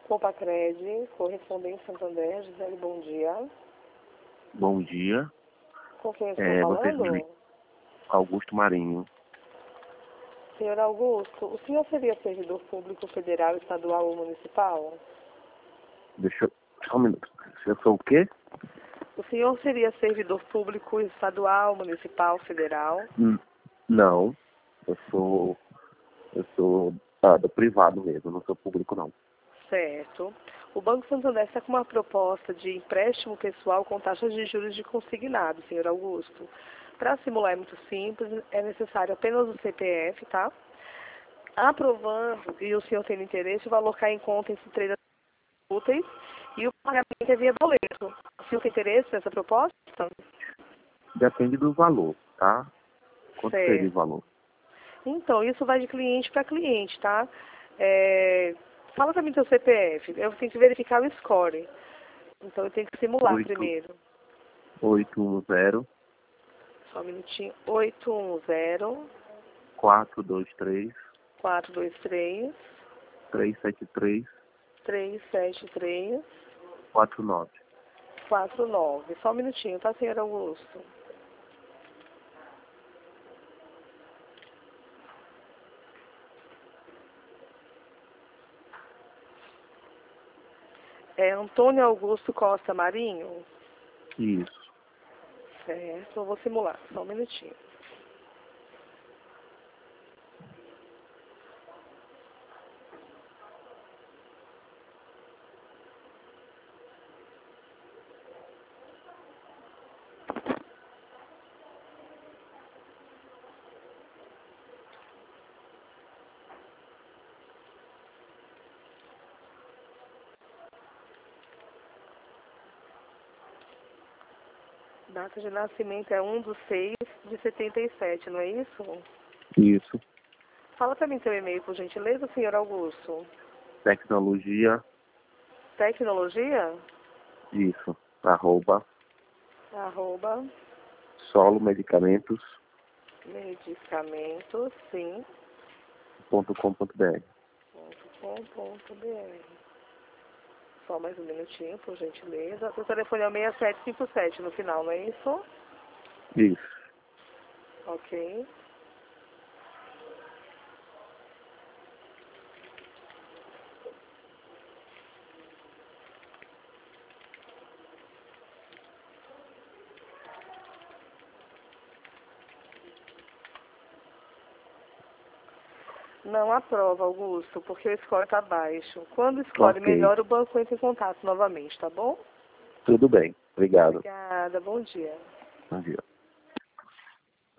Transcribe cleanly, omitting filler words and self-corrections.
Compacred, correspondente Santander, Gisele, bom dia. Bom dia. Com quem estou falando? Augusto Marinho. Senhor Augusto, o senhor seria servidor público federal, estadual ou municipal? Só um minuto. Eu sou o quê? O senhor seria servidor público estadual, municipal, federal? Não. Eu sou do privado mesmo, não sou público não. Certo. O Banco Santander está com uma proposta de empréstimo pessoal com taxas de juros de consignado, senhor Augusto. Para simular é muito simples, é necessário apenas o CPF, tá? Aprovando e o senhor tendo interesse, o valor cai em conta em três úteis e o pagamento é via boleto. O senhor tem interesse nessa proposta? Depende do valor, tá? Quanto seria o valor? Então, isso vai de cliente para cliente, tá? Fala para mim seu CPF. Eu tenho que verificar o score. Então, eu tenho que simular primeiro. 810. Só um minutinho. 810. 423. 423. 373. 373. 49. 49. Só um minutinho, tá, senhor Augusto? É Antônio Augusto Costa Marinho? Isso. Certo, eu vou simular. Só um minutinho. Data de nascimento é 1/6/77, não é isso? Isso. Fala para mim seu e-mail, por gentileza, senhor Augusto. Tecnologia. Tecnologia? Isso. @ Solo Medicamentos. Medicamentos, sim. .com.br. .com.br. Só mais um minutinho, por gentileza. O telefone é o 6757 no final, não é isso? Isso. Ok. Não aprova, Augusto, porque o score está baixo. Quando o score melhora, o banco entra em contato novamente, tá bom? Tudo bem. Obrigado. Obrigada, bom dia. Bom dia.